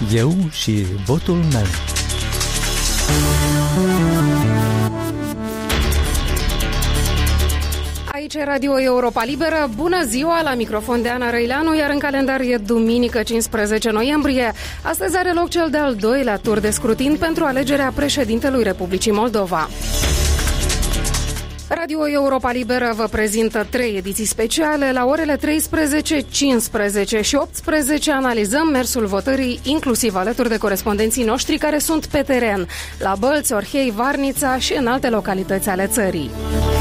Eu și votul meu. Aici e Radio Europa Liberă. Bună ziua, la microfon de Ana Răileanu, iar în calendar e duminică 15 noiembrie. Astăzi are loc cel de-al doilea tur de scrutin pentru alegerea președintelui Republicii Moldova. Radio Europa Liberă vă prezintă 3 ediții speciale. La orele 13, 15 și 18 analizăm mersul votării, inclusiv alături de corespondenții noștri care sunt pe teren, la Bălți, Orhei, Varnița și în alte localități ale țării.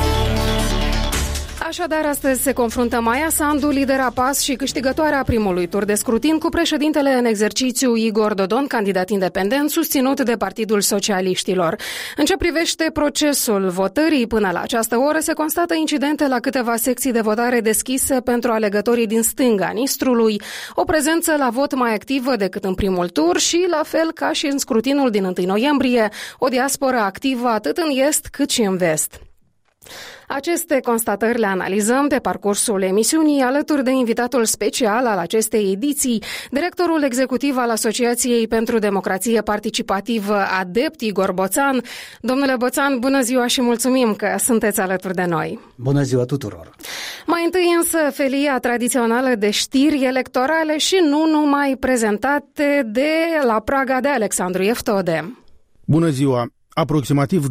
Așadar, astăzi se confruntă Maia Sandu, lidera PAS și câștigătoarea primului tur de scrutin, cu președintele în exercițiu Igor Dodon, candidat independent, susținut de Partidul Socialiștilor. În ce privește procesul votării, până la această oră se constată incidente la câteva secții de votare deschise pentru alegătorii din stânga Nistrului, o prezență la vot mai activă decât în primul tur și, la fel ca și în scrutinul din 1 noiembrie, o diasporă activă atât în est cât și în vest. Aceste constatări le analizăm pe parcursul emisiunii alături de invitatul special al acestei ediții, directorul executiv al Asociației pentru Democrație Participativă ADEPT, Igor Boțan. Domnule Boțan, bună ziua și mulțumim că sunteți alături de noi. Bună ziua tuturor! Mai întâi însă felia tradițională de știri electorale și nu numai, prezentate de la Praga de Alexandru Eftode. Bună ziua! Aproximativ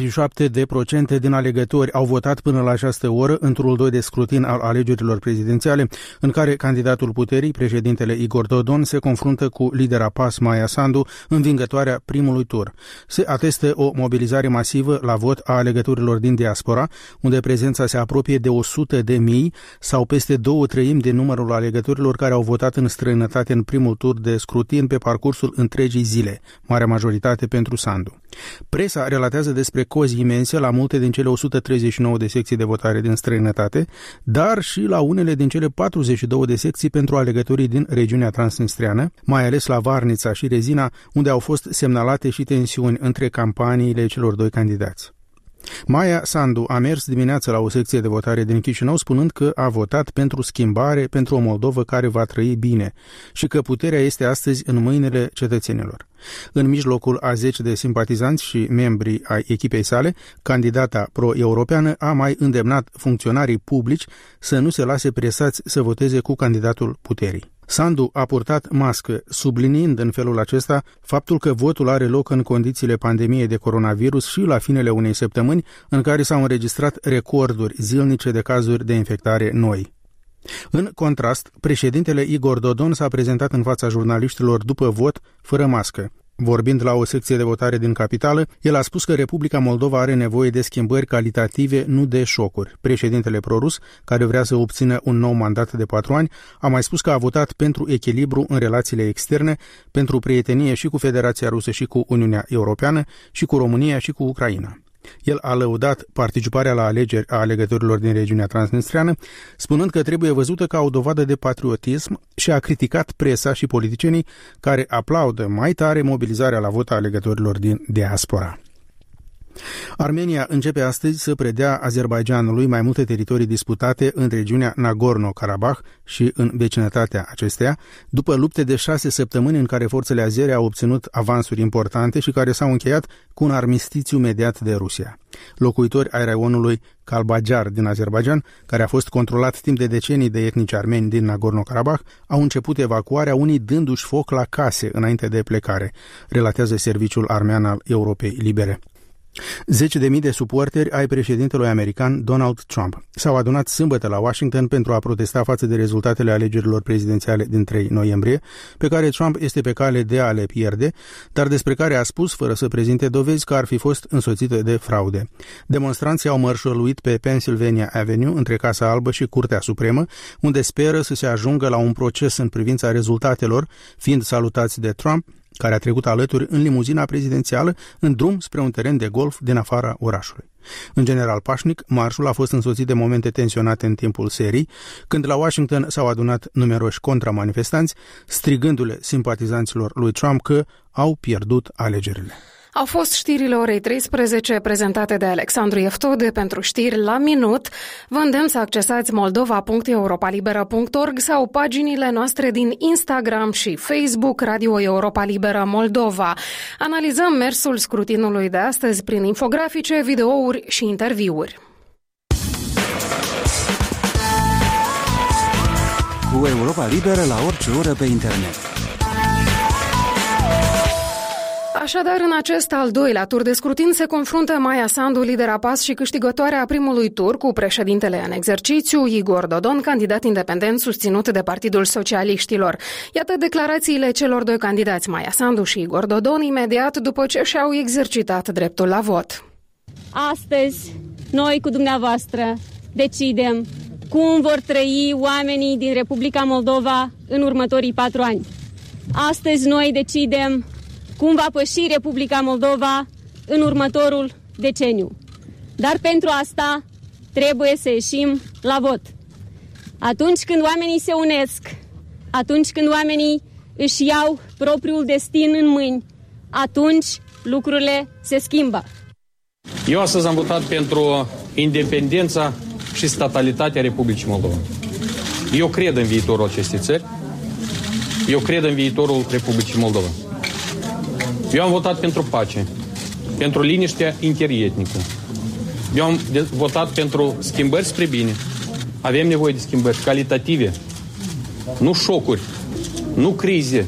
27% din alegători au votat până la această oră în turul 2 de scrutin al alegerilor prezidențiale, în care candidatul puterii, președintele Igor Dodon, se confruntă cu lidera PAS Maia Sandu, învingătoarea primului tur. Se atestă o mobilizare masivă la vot a alegătorilor din diaspora, unde prezența se apropie de 100.000 sau peste 2/3 din numărul alegătorilor care au votat în străinătate în primul tur de scrutin pe parcursul întregii zile, marea majoritate pentru Sandu. Presa relatează despre cozi imense la multe din cele 139 de secții de votare din străinătate, dar și la unele din cele 42 de secții pentru alegătorii din regiunea transnistreană, mai ales la Varnița și Rezina, unde au fost semnalate și tensiuni între campaniile celor doi candidați. Maia Sandu a mers dimineața la o secție de votare din Chișinău spunând că a votat pentru schimbare, pentru o Moldovă care va trăi bine și că puterea este astăzi în mâinile cetățenilor. În mijlocul a 10 de simpatizanți și membri ai echipei sale, candidata pro-europeană a mai îndemnat funcționarii publici să nu se lase presați să voteze cu candidatul puterii. Sandu a purtat mască, subliniind în felul acesta faptul că votul are loc în condițiile pandemiei de coronavirus și la finele unei săptămâni în care s-au înregistrat recorduri zilnice de cazuri de infectare noi. În contrast, președintele Igor Dodon s-a prezentat în fața jurnaliștilor după vot fără mască. Vorbind la o secție de votare din capitală, el a spus că Republica Moldova are nevoie de schimbări calitative, nu de șocuri. Președintele prorus, care vrea să obțină un nou mandat de 4 ani, a mai spus că a votat pentru echilibru în relațiile externe, pentru prietenie și cu Federația Rusă și cu Uniunea Europeană, și cu România și cu Ucraina. El a lăudat participarea la alegeri a alegătorilor din regiunea transnistreană, spunând că trebuie văzută ca o dovadă de patriotism și a criticat presa și politicienii care aplaudă mai tare mobilizarea la vot a alegătorilor din diaspora. Armenia începe astăzi să predea Azerbaidjanului mai multe teritorii disputate în regiunea Nagorno-Karabakh și în vecinătatea acesteia, după lupte de 6 săptămâni în care forțele azere au obținut avansuri importante și care s-au încheiat cu un armistițiu mediat de Rusia. Locuitori ai raionului Kalbajar din Azerbaidjan, care a fost controlat timp de decenii de etnici armeni din Nagorno-Karabakh, au început evacuarea, unii dându-și foc la case înainte de plecare, relatează Serviciul Armean al Europei Libere. 10.000 de suporteri ai președintelui american Donald Trump s-au adunat sâmbătă la Washington pentru a protesta față de rezultatele alegerilor prezidențiale din 3 noiembrie, pe care Trump este pe cale de a le pierde, dar despre care a spus, fără să prezinte dovezi, că ar fi fost însoțite de fraude. Demonstranții au mărșăluit pe Pennsylvania Avenue, între Casa Albă și Curtea Supremă, unde speră să se ajungă la un proces în privința rezultatelor, fiind salutați de Trump, care a trecut alături în limuzina prezidențială în drum spre un teren de golf din afara orașului. În general pașnic, marșul a fost însoțit de momente tensionate în timpul serii, când la Washington s-au adunat numeroși contramanifestanți, strigându-le simpatizanților lui Trump că au pierdut alegerile. Au fost știrile orei 13 prezentate de Alexandru Eftode. Pentru știri la minut. Vă îndemn să accesați moldova.europalibera.org sau paginile noastre din Instagram și Facebook Radio Europa Liberă Moldova. Analizăm mersul scrutinului de astăzi prin infografice, videouri și interviuri. Cu Europa Liberă la orice oră pe internet. Așadar, în acest al doilea tur de scrutin se confruntă Maia Sandu, lidera PAS și câștigătoarea primului tur, cu președintele în exercițiu, Igor Dodon, candidat independent susținut de Partidul Socialiștilor. Iată declarațiile celor doi candidați, Maia Sandu și Igor Dodon, imediat după ce și-au exercitat dreptul la vot. Astăzi, noi cu dumneavoastră decidem cum vor trăi oamenii din Republica Moldova în următorii 4 ani. Astăzi noi decidem cum va păși Republica Moldova în următorul deceniu. Dar pentru asta trebuie să ieșim la vot. Atunci când oamenii se unesc, atunci când oamenii își iau propriul destin în mâini, atunci lucrurile se schimbă. Eu astăzi am votat pentru independența și statalitatea Republicii Moldova. Eu cred în viitorul acestei țări. Eu cred în viitorul Republicii Moldova. Eu am votat pentru pace, pentru liniștea interietnică. Eu am votat pentru schimbări spre bine. Avem nevoie de schimbări calitative, nu șocuri, nu crize,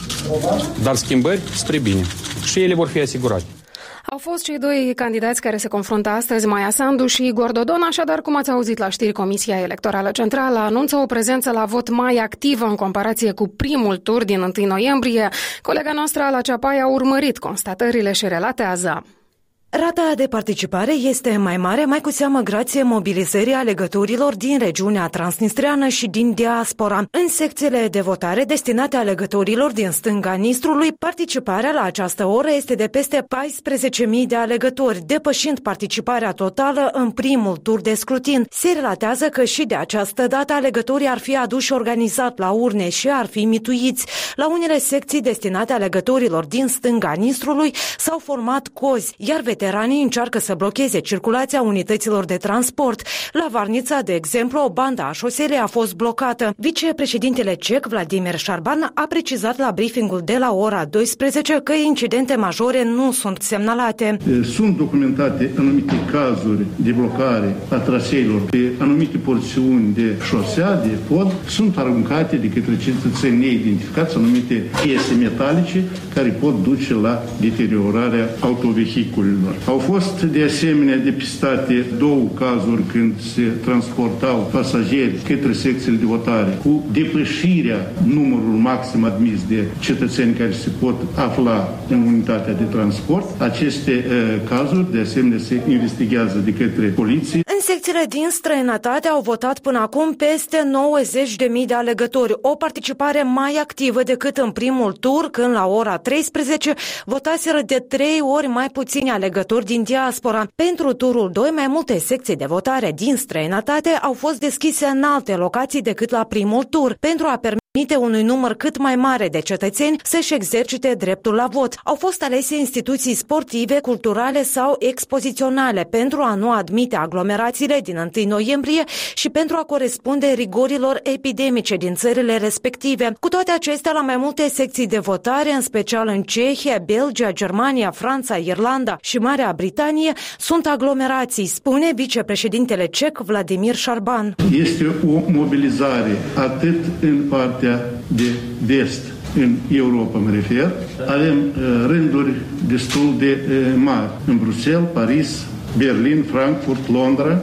dar schimbări spre bine. Și ele vor fi asigurate. Au fost cei doi candidați care se confruntă astăzi, Maia Sandu și Igor Dodon, așadar, cum ați auzit la știri, Comisia Electorală Centrală anunță o prezență la vot mai activă în comparație cu primul tur din 1 noiembrie. Colega noastră, Ala Ceapai, a urmărit constatările și relatează. Rata de participare este mai mare, mai cu seamă grație mobilizării alegătorilor din regiunea transnistreană și din diaspora. În secțiile de votare destinate alegătorilor din stânga Nistrului, participarea la această oră este de peste 14.000 de alegători, depășind participarea totală în primul tur de scrutin. Se relatează că și de această dată alegătorii ar fi aduși organizat la urne și ar fi mituiți. La unele secții destinate alegătorilor din stânga Nistrului s-au format cozi, iar veteranii încearcă să blocheze circulația unităților de transport. La Varnița, de exemplu, o bandă a șoselei a fost blocată. Vicepreședintele cec, Vladimir Șarban, a precizat la briefingul de la ora 12 că incidente majore nu sunt semnalate. Sunt documentate anumite cazuri de blocare a traseilor pe anumite porțiuni de șosea, de pod, sunt aruncate de către cetățeni neidentificați anumite piese metalice care pot duce la deteriorarea autovehiculelor. Au fost de asemenea depistate 2 cazuri când se transportau pasageri către secțiile de votare cu depășirea numărului maxim admis de cetățeni care se pot afla în unitatea de transport. Aceste cazuri de asemenea se investigează de către poliție. În secțiile din străinătate au votat până acum peste 90.000 de alegători, o participare mai activă decât în primul tur, când la ora 13 votaseră de 3 ori mai puțini alegători din diaspora. Pentru turul 2, mai multe secții de votare din străinătate au fost deschise în alte locații decât la primul tur, pentru a permite unui număr cât mai mare de cetățeni să-și exercite dreptul la vot. Au fost alese instituții sportive, culturale sau expoziționale pentru a nu admite aglomerațiile din 1 noiembrie și pentru a corespunde rigorilor epidemice din țările respective. Cu toate acestea, la mai multe secții de votare, în special în Cehia, Belgia, Germania, Franța, Irlanda și Marea Britanie, sunt aglomerații, spune vicepreședintele cec Vladimir Șarban. Este o mobilizare atât în partea de vest, în Europa mă refer. Avem rânduri destul de mari în Bruxelles, Paris, Berlin, Frankfurt, Londra,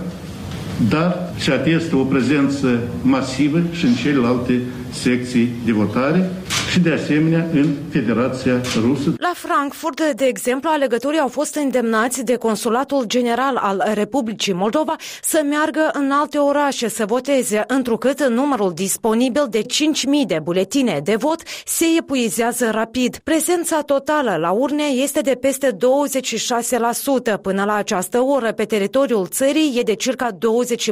dar se atestă o prezență masivă și în celelalte secții de votare și de asemenea în Federația Rusă. La Frankfurt, de exemplu, alegătorii au fost îndemnați de Consulatul General al Republicii Moldova să meargă în alte orașe să voteze, întrucât numărul disponibil de 5.000 de buletine de vot se epuizează rapid. Prezența totală la urne este de peste 26%. Până la această oră, pe teritoriul țării, e de circa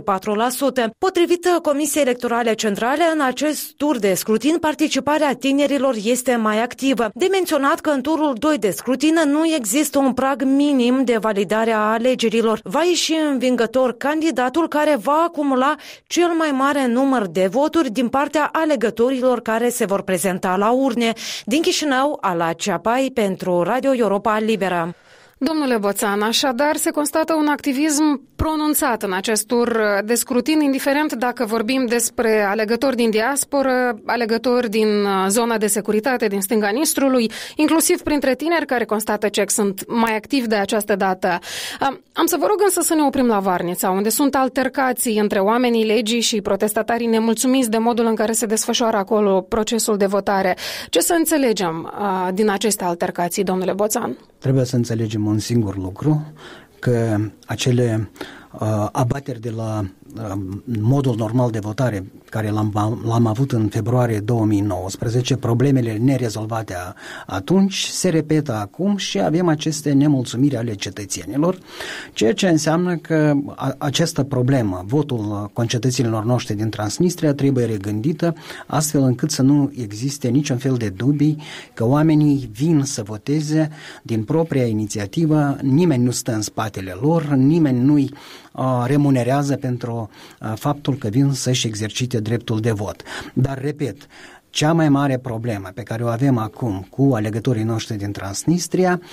24%. Potrivit Comisiei Electorale Centrale, în acest tur de scrutin, participarea tinerilor alegerilor este mai activă. De menționat că în turul 2 de scrutin nu există un prag minim de validare a alegerilor. Va ieși învingător candidatul care va acumula cel mai mare număr de voturi din partea alegătorilor care se vor prezenta la urne. Din Chișinău, Ala Ceapai pentru Radio Europa Liberă. Domnule Boțan, așadar se constată un activism pronunțat în acest tur de scrutin, indiferent dacă vorbim despre alegători din diasporă, alegători din zona de securitate din stânga Nistrului, inclusiv printre tineri care constată că sunt mai activi de această dată. Am să vă rog însă să ne oprim la Varnița, unde sunt altercații între oamenii legii și protestatarii nemulțumiți de modul în care se desfășoară acolo procesul de votare. Ce să înțelegem din aceste altercații, domnule Boțan? Trebuie să înțelegem un singur lucru, că acele abateri de la modul normal de votare care l-am avut în februarie 2019, problemele nerezolvate atunci, se repetă acum și avem aceste nemulțumiri ale cetățenilor, ceea ce înseamnă că această problemă, votul concetățenilor noștri din Transnistria, trebuie regândită astfel încât să nu existe niciun fel de dubii că oamenii vin să voteze din propria inițiativă, nimeni nu stă în spatele lor, nimeni nu-i remunerează pentru faptul că vin să-și exercite dreptul de vot. Dar, repet, cea mai mare problemă pe care o avem acum cu alegătorii noștri din Transnistria,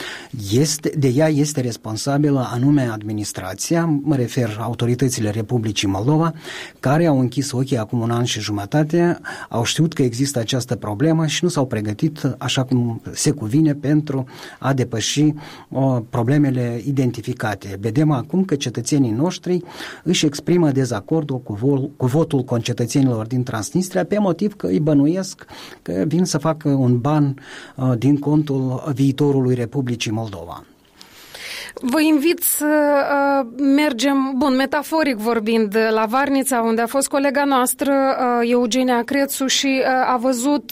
de ea este responsabilă anume administrația, mă refer autoritățile Republicii Moldova, care au închis ochii acum 1 an și jumătate, au știut că există această problemă și nu s-au pregătit așa cum se cuvine pentru a depăși problemele identificate. Vedem acum că cetățenii noștri își exprimă dezacordul cu votul concetățenilor din Transnistria pe motiv că îi bănuiesc că vin să facă un ban din contul viitorului Republicii Moldova. Vă invit să mergem, metaforic vorbind, la Varnița, unde a fost colega noastră, Eugenia Crețu, și a văzut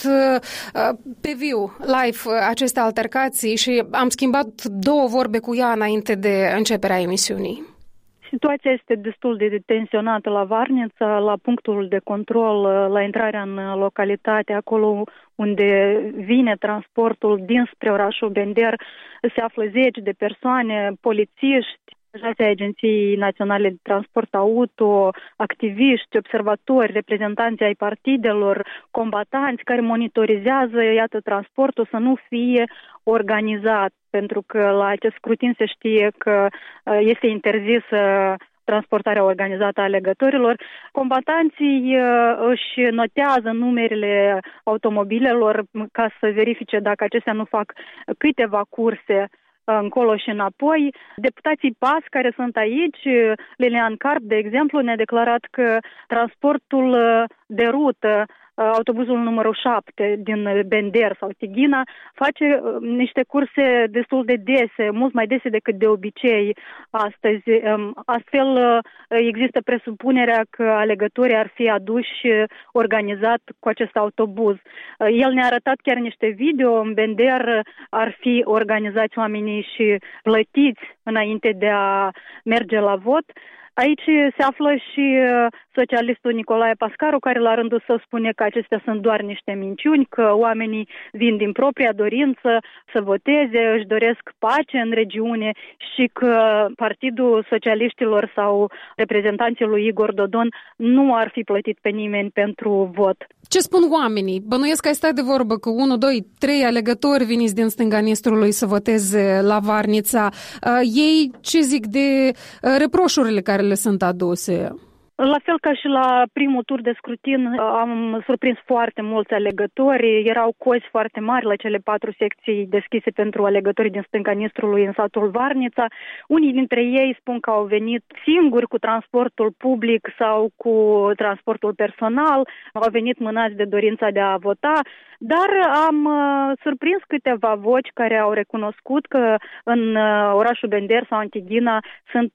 pe viu, live, aceste altercații și am schimbat 2 vorbe cu ea înainte de începerea emisiunii. Situația este destul de tensionată la Varnița, la punctul de control, la intrarea în localitate, acolo unde vine transportul dinspre orașul Bender, se află 10 de persoane, polițiști, angajații Agenției Naționale de Transport Auto, activiști, observatori, reprezentanți ai partidelor, combatanți care monitorizează, iată, transportul să nu fie organizat, pentru că la acest scrutin se știe că este interzisă transportarea organizată a alegătorilor. Combatanții își notează numerele automobilelor ca să verifice dacă acestea nu fac câteva curse încolo și înapoi. Deputații PAS care sunt aici, Lilian Carp, de exemplu, ne-a declarat că transportul de rută, autobuzul numărul 7 din Bender sau Tighina, face niște curse destul de dese, mult mai dese decât de obicei astăzi. Astfel există presupunerea că alegătorii ar fi aduși organizat cu acest autobuz. El ne-a arătat chiar niște video, în Bender ar fi organizați oamenii și plătiți înainte de a merge la vot. Aici se află și socialistul Nicolae Pascaru, care la rândul său spune că acestea sunt doar niște minciuni, că oamenii vin din propria dorință să voteze, își doresc pace în regiune și că Partidul Socialiștilor sau reprezentanții lui Igor Dodon nu ar fi plătit pe nimeni pentru vot. Ce spun oamenii? Bănuiesc că ai stat de vorbă cu 1, 2, 3 alegători veniți din stânga Nistrului să voteze la Varnița. Ei ce zic de reproșurile care le sunt aduse? La fel ca și la primul tur de scrutin, am surprins foarte mulți alegători. Erau cozi foarte mari la cele 4 secții deschise pentru alegătorii din stânga Nistrului în satul Varnița. Unii dintre ei spun că au venit singuri cu transportul public sau cu transportul personal, au venit mânați de dorința de a vota, dar am surprins câteva voci care au recunoscut că în orașul Bender sau în Tighina sunt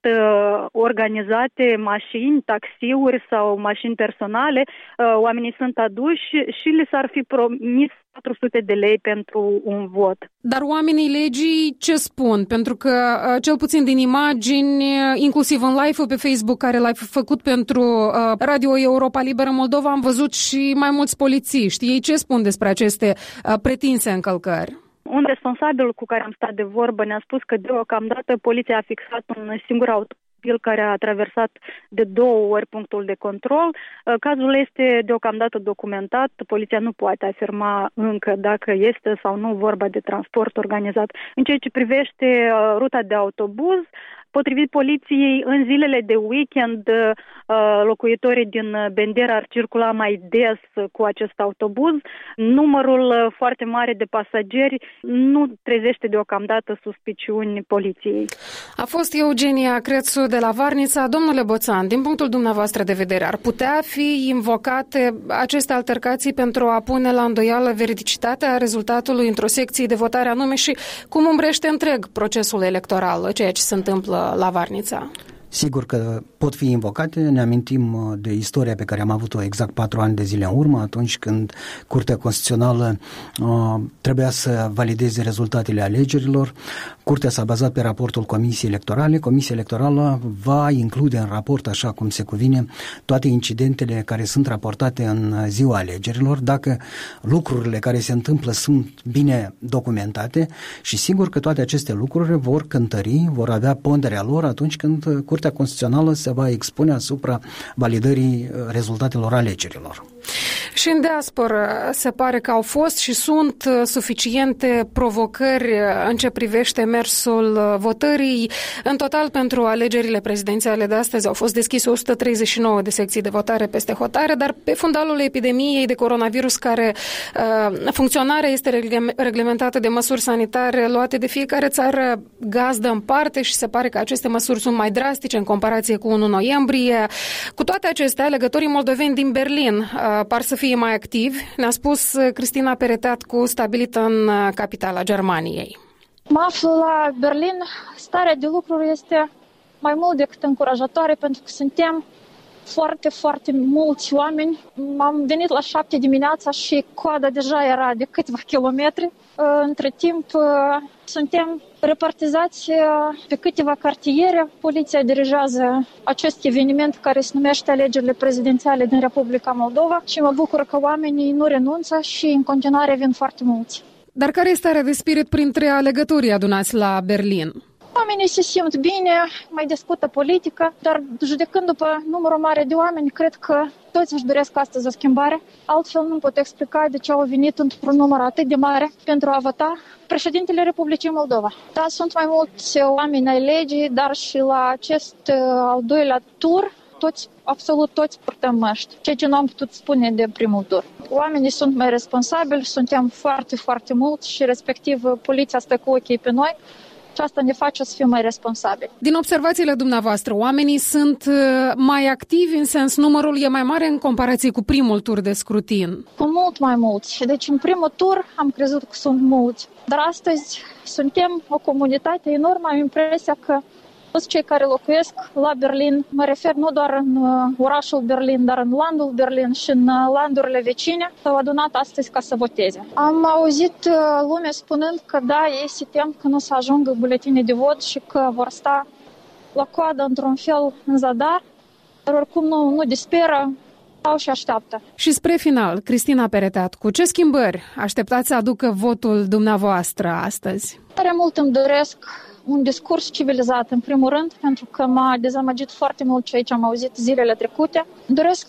organizate mașini, taxiuri sau mașini personale, oamenii sunt aduși și li s-ar fi promis 400 de lei pentru un vot. Dar oamenii legii ce spun? Pentru că, cel puțin din imagini, inclusiv în live-ul pe Facebook care l-ai făcut pentru Radio Europa Liberă Moldova, am văzut și mai mulți polițiști. Ei ce spun despre aceste pretinse încălcări? Un responsabil cu care am stat de vorbă ne-a spus că deocamdată poliția a fixat un singur automobil care a traversat de 2 ori punctul de control. Cazul este deocamdată documentat. Poliția nu poate afirma încă dacă este sau nu vorba de transport organizat. În ceea ce privește ruta de autobuz, potrivit poliției, în zilele de weekend, locuitorii din Bendera ar circula mai des cu acest autobuz. Numărul foarte mare de pasageri nu trezește deocamdată suspiciuni poliției. A fost Eugenia Crețu de la Varnița. Domnule Boțan, din punctul dumneavoastră de vedere, ar putea fi invocate aceste altercații pentru a pune la îndoială veridicitatea rezultatului într-o secție de votare anume și cum umbrește întreg procesul electoral, ceea ce se întâmplă la Varnița? Sigur că pot fi invocate. Ne amintim de istoria pe care am avut-o exact 4 ani de zile în urmă, atunci când Curtea Constituțională trebuia să valideze rezultatele alegerilor. Curtea s-a bazat pe raportul Comisiei Electorale. Comisia Electorală va include în raport, așa cum se cuvine, toate incidentele care sunt raportate în ziua alegerilor, dacă lucrurile care se întâmplă sunt bine documentate, și sigur că toate aceste lucruri vor cântări, vor avea ponderea lor atunci când Curtea Constituțională se va expune asupra validării rezultatelor alegerilor. Și în diasporă se pare că au fost și sunt suficiente provocări în ce privește mersul votării. În total, pentru alegerile prezidențiale de astăzi au fost deschise 139 de secții de votare peste hotare, dar pe fundalul epidemiei de coronavirus, care funcționarea este reglementată de măsuri sanitare luate de fiecare țară gazdă în parte, și se pare că aceste măsuri sunt mai drastice în comparație cu 1 noiembrie. Cu toate acestea, alegătorii moldoveni din Berlin par să fie mai activi, ne-a spus Cristina Pereteatcu, stabilită în capitala Germaniei. Mă aflu la Berlin. Starea de lucruri este mai mult decât încurajatoare, pentru că suntem foarte, foarte mulți oameni. Am venit la 7 dimineața și coada deja era de câțiva kilometri. Între timp suntem repartizați pe câteva cartiere. Poliția dirigează acest eveniment care se numește alegerile prezidențiale din Republica Moldova și mă bucur că oamenii nu renunță și în continuare vin foarte mulți. Dar care este starea de spirit printre alegătorii adunați la Berlin? Oamenii se simt bine, mai discută politică, dar judecând după numărul mare de oameni, cred că toți își doresc astăzi o schimbare. Altfel nu pot explica de ce au venit într-un număr atât de mare pentru a vota președintele Republicii Moldova. Da, sunt mai mulți oameni ai legii, dar și la acest al doilea tur, absolut toți purtăm măști, ceea ce nu am putut spune de primul tur. Oamenii sunt mai responsabili, suntem foarte, foarte mulți și respectiv poliția stă cu ochii pe noi. Și asta ne face să fim mai responsabili. Din observațiile dumneavoastră, oamenii sunt mai activi, în sens numărul e mai mare în comparație cu primul tur de scrutin? Cu mult mai mulți. Deci în primul tur am crezut că sunt mulți. Dar astăzi suntem o comunitate enormă. Am impresia că toți cei care locuiesc la Berlin, mă refer nu doar în orașul Berlin, dar în landul Berlin și în landurile vecine, s-au adunat astăzi ca să voteze. Am auzit lumea spunând că da, ei se tem că nu să ajungă buletine de vot și că vor sta la coadă într-un fel în zadar, dar oricum nu disperă, stau și așteaptă. Și spre final, Cristina Pereteatcu, ce schimbări așteptați să aducă votul dumneavoastră astăzi? Tare mult îmi doresc un discurs civilizat, în primul rând, pentru că m-a dezamăgit foarte mult ceea ce am auzit zilele trecute. Doresc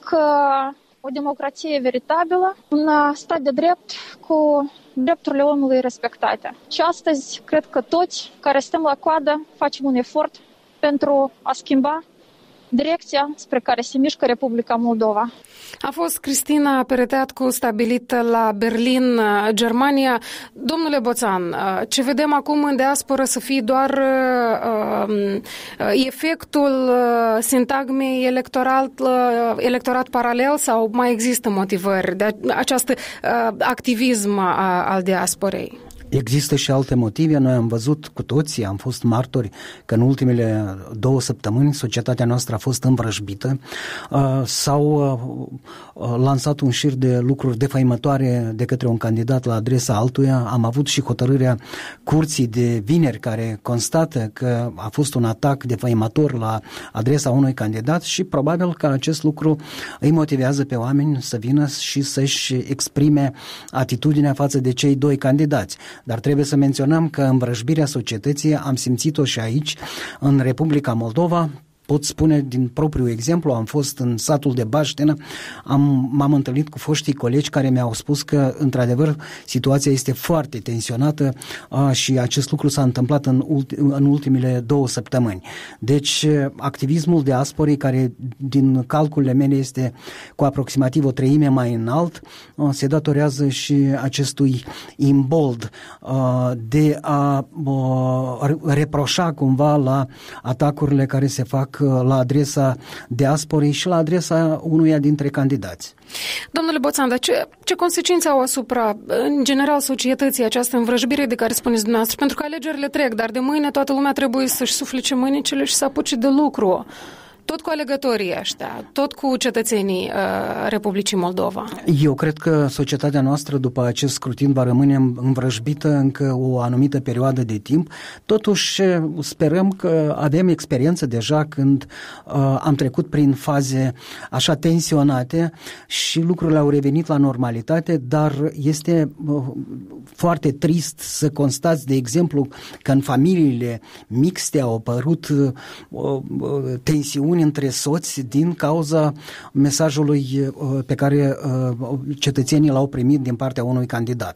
o democrație veritabilă, un stat de drept cu drepturile omului respectate. Și astăzi, cred că toți care stăm la coadă facem un efort pentru a schimba direcția spre care se mișcă Republica Moldova. A fost Cristina Pereteatcu, stabilită la Berlin, Germania. Domnule Boțan, ce vedem acum în diasporă să fie doar efectul sintagmei electorat paralel, sau mai există motivări de acest activism al diasporei? Există și alte motive. Noi am văzut cu toții, am fost martori că în ultimele 2 săptămâni societatea noastră a fost învrăjbită. S-au lansat un șir de lucruri defăimătoare de către un candidat la adresa altuia. Am avut și hotărârea curții de vineri care constată că a fost un atac defăimător la adresa unui candidat și probabil că acest lucru îi motivează pe oameni să vină și să-și exprime atitudinea față de cei 2 candidați. Dar trebuie să menționăm că învrăjbirea societății am simțit-o și aici, în Republica Moldova. Pot spune din propriu exemplu, am fost în satul de Baștenă, m-am întâlnit cu foștii colegi care mi-au spus că, într-adevăr, situația este foarte tensionată și acest lucru s-a întâmplat în ultimele 2 săptămâni. Deci, activismul diasporii, care din calculele mele este cu aproximativ 1/3 mai înalt, se datorează și acestui imbold de a reproșa cumva la atacurile care se fac la adresa diasporei și la adresa unuia dintre candidați. Domnule Boțan, dar ce consecințe au asupra, în general, societății această învrăjbire de care spuneți dumneavoastră? Pentru că alegerile trec, dar de mâine toată lumea trebuie să-și suflece mâinile și să apuce de lucru. Tot cu alegătorii ăștia, tot cu cetățenii Republicii Moldova. Eu cred că societatea noastră după acest scrutin va rămâne învrăjbită încă o anumită perioadă de timp. Totuși sperăm că avem experiență deja când am trecut prin faze așa tensionate și lucrurile au revenit la normalitate, dar este foarte trist să constați, de exemplu, că în familiile mixte au apărut tensiuni între soți din cauza mesajului pe care cetățenii l-au primit din partea unui candidat.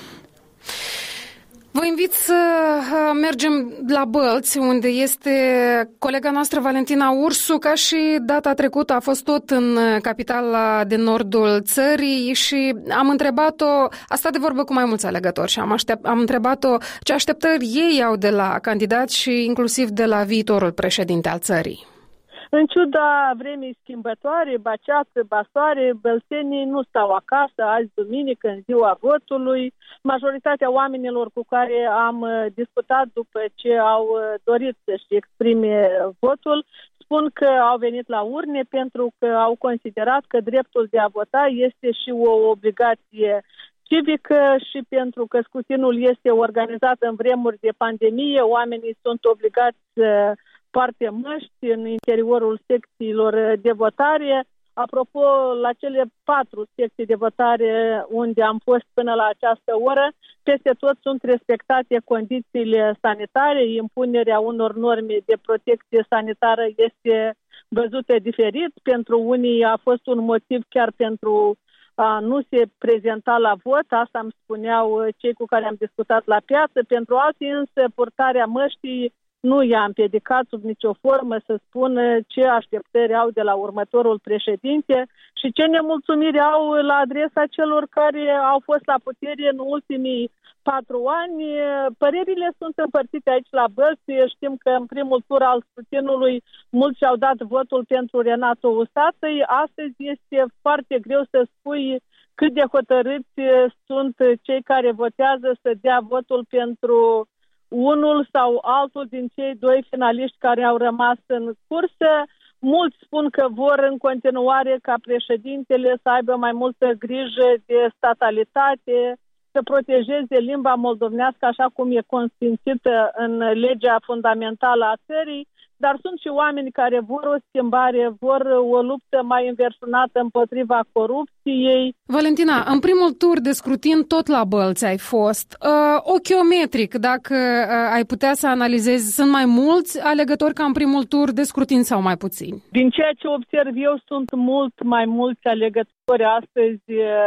Vă invit să mergem la Bălți, unde este colega noastră Valentina Ursu, ca și data trecută a fost tot în capitala din nordul țării și am întrebat-o, a stat de vorbă cu mai mulți alegători și am întrebat-o ce așteptări ei au de la candidați și inclusiv de la viitorul președinte al țării. În ciuda vremii schimbătoare, baceață, basoare, bălțenii nu stau acasă azi duminică, în ziua votului. Majoritatea oamenilor cu care am discutat după ce au dorit să-și exprime votul spun că au venit la urne pentru că au considerat că dreptul de a vota este și o obligație civică și pentru că scrutinul este organizat în vremuri de pandemie, oamenii sunt obligați să poarte măști în interiorul secțiilor de votare. Apropo, la cele 4 secții de votare unde am fost până la această oră, peste tot sunt respectate condițiile sanitare, impunerea unor norme de protecție sanitară este văzută diferit. Pentru unii a fost un motiv chiar pentru a nu se prezenta la vot, asta îmi spuneau cei cu care am discutat la piață. Pentru alții însă purtarea măștii nu i-a împiedicat sub nicio formă să spună ce așteptări au de la următorul președinte și ce nemulțumiri au la adresa celor care au fost la putere în ultimii 4 ani. Părerile sunt împărțite aici la Bălți. Știm că în primul tur al scrutinului mulți și-au dat votul pentru Renato Usatăi. Astăzi este foarte greu să spui cât de hotărâți sunt cei care votează să dea votul pentru unul sau altul din cei 2 finaliști care au rămas în cursă. Mulți spun că vor în continuare ca președintele să aibă mai multă grijă de statalitate, să protejeze limba moldovnească așa cum e consfințită în legea fundamentală a țării, dar sunt și oameni care vor o schimbare, vor o luptă mai înverșunată împotriva corupției. Valentina, în primul tur de scrutin tot la Bălți ai fost. Ochiometric, dacă ai putea să analizezi, sunt mai mulți alegători ca în primul tur de scrutin sau mai puțini? Din ceea ce observ eu, sunt mult mai mulți alegători astăzi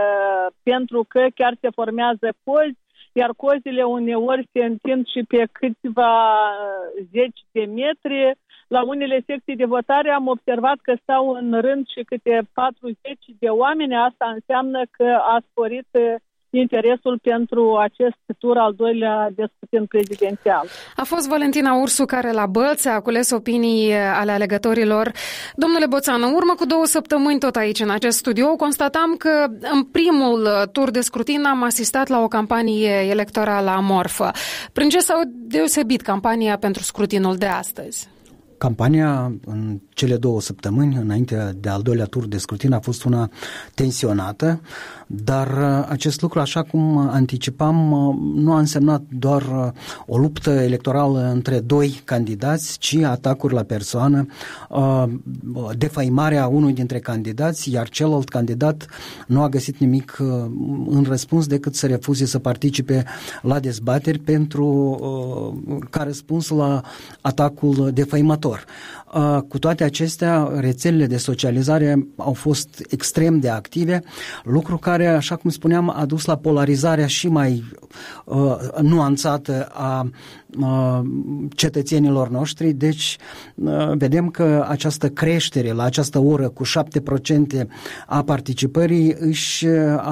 pentru că chiar se formează cozi, iar cozile uneori se întind și pe câțiva zeci de metri. La unele secții de votare am observat că stau în rând și câte 40 de oameni. Asta înseamnă că a sporit interesul pentru acest tur al doilea de scrutin prezidențial. A fost Valentina Ursu care la Bălți a cules opinii ale alegătorilor. Domnule Boțan, în urmă cu 2 săptămâni tot aici în acest studio constatam că în primul tur de scrutin am asistat la o campanie electorală amorfă. Prin ce s-a deosebit campania pentru scrutinul de astăzi? Campania în cele 2 săptămâni, înainte de al doilea tur de scrutin, a fost una tensionată, dar acest lucru, așa cum anticipam, nu a însemnat doar o luptă electorală între 2 candidați, ci atacuri la persoană, defăimarea unui dintre candidați, iar celălalt candidat nu a găsit nimic în răspuns decât să refuze să participe la dezbateri ca răspuns la atacul defăimător. Cu toate acestea, rețelele de socializare au fost extrem de active, lucru care, așa cum spuneam, a dus la polarizarea și mai nuanțată a cetățenilor noștri. Deci vedem că această creștere la această oră cu 7% a participării își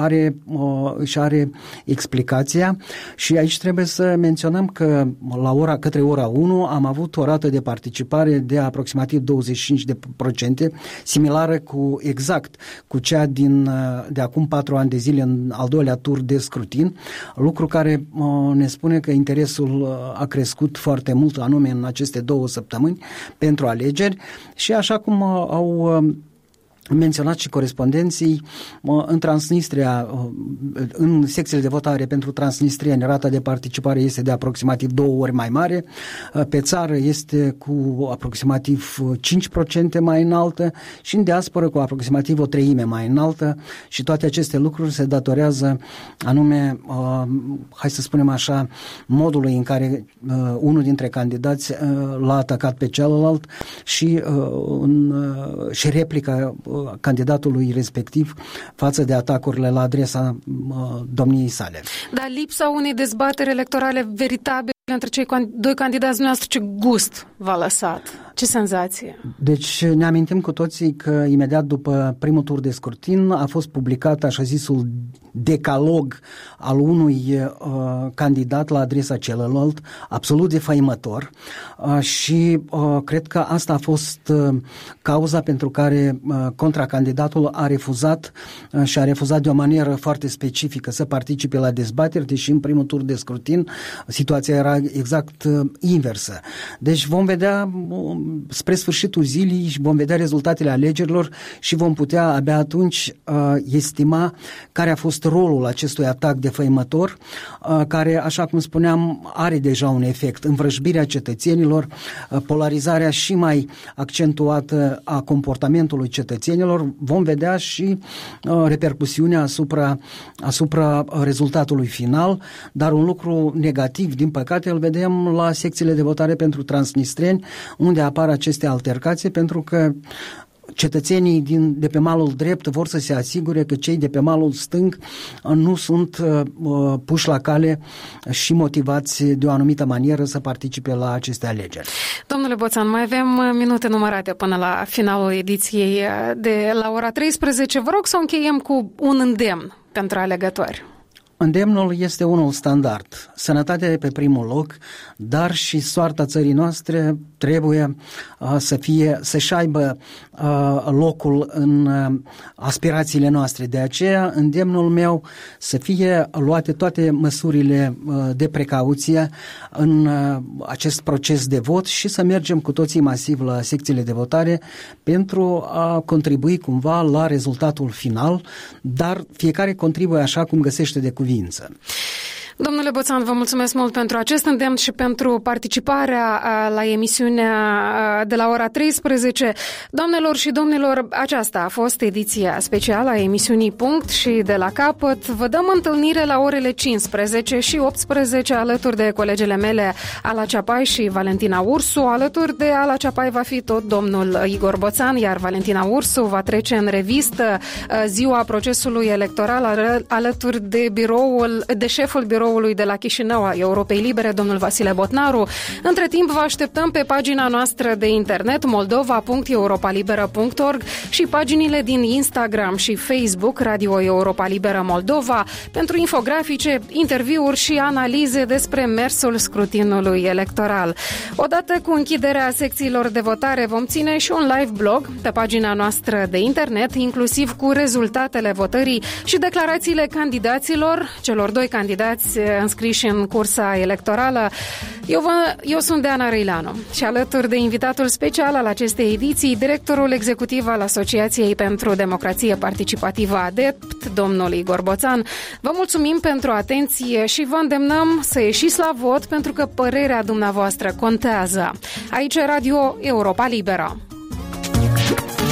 are explicația și aici trebuie să menționăm că către ora 1 am avut o rată de participare de aproximativ 25%, similară cu cea de acum 4 ani de zile în al doilea tur de scrutin, lucru care ne spune că interesul a crescut foarte mult, anume în aceste 2 săptămâni pentru alegeri și așa cum au menționat și corespondenții, în Transnistria, în secțiile de votare pentru transnistrieni, rata de participare este de aproximativ 2 ori mai mare, pe țară este cu aproximativ 5% mai înaltă și în diasporă cu aproximativ 1/3 mai înaltă și toate aceste lucruri se datorează anume, hai să spunem așa, modului în care unul dintre candidați l-a atacat pe celălalt și replica candidatului respectiv față de atacurile la adresa domniei sale. Dar lipsa unei dezbateri electorale veritabile între cei 2 candidați noastre, ce gust v-a lăsat? Ce senzație? Deci ne amintim cu toții că imediat după primul tur de scrutin a fost publicat așa zisul decalog al unui candidat la adresa celălalt, absolut defăimător și cred că asta a fost cauza pentru care contracandidatul a refuzat și a refuzat de o manieră foarte specifică să participe la dezbateri, deși în primul tur de scrutin situația era exact inversă. Deci vom vedea spre sfârșitul zilei și vom vedea rezultatele alegerilor și vom putea abia atunci estima care a fost rolul acestui atac defăimător, care, așa cum spuneam, are deja un efect. Învrăjbirea cetățenilor, polarizarea și mai accentuată a comportamentului cetățenilor, vom vedea și repercusiunea asupra rezultatului final, dar un lucru negativ, din păcate, îl vedem la secțiile de votare pentru transnistreni, unde apar aceste altercații, pentru că cetățenii de pe malul drept vor să se asigure că cei de pe malul stâng nu sunt puși la cale și motivați de o anumită manieră să participe la aceste alegeri. Domnule Boțan, mai avem minute numărate până la finalul ediției de la ora 13. Vă rog să încheiem cu un îndemn pentru alegători. Îndemnul este unul standard. Sănătatea pe primul loc, dar și soarta țării noastre trebuie să-și aibă locul în aspirațiile noastre. De aceea, îndemnul meu să fie luate toate măsurile de precauție în acest proces de vot și să mergem cu toții masiv la secțiile de votare pentru a contribui cumva la rezultatul final, dar fiecare contribuie așa cum găsește de cuvință. Domnule Boțan, vă mulțumesc mult pentru acest îndemn și pentru participarea la emisiunea de la ora 13. Doamnelor și domnilor, aceasta a fost ediția specială a emisiunii Punct și de la capăt. Vă dăm întâlnire la orele 15 și 18 alături de colegele mele Ala Ceapai și Valentina Ursu. Alături de Ala Ceapai va fi tot domnul Igor Boțan, iar Valentina Ursu va trece în revistă ziua procesului electoral alături de șeful biroului biroului de la Chișinău a Europei Libere, domnul Vasile Botnaru. Între timp vă așteptăm pe pagina noastră de internet moldova.europalibera.org și paginile din Instagram și Facebook Radio Europa Liberă Moldova pentru infografice, interviuri și analize despre mersul scrutinului electoral. Odată cu închiderea secțiilor de votare vom ține și un live blog pe pagina noastră de internet, inclusiv cu rezultatele votării și declarațiile candidaților, celor doi candidați înscriși în cursa electorală. Eu sunt Deana Răileanu și alături de invitatul special al acestei ediții, directorul executiv al Asociației pentru Democrație Participativă ADEPT, domnul Igor Boțan. Vă mulțumim pentru atenție și vă îndemnăm să ieșiți la vot pentru că părerea dumneavoastră contează. Aici Radio Europa Liberă.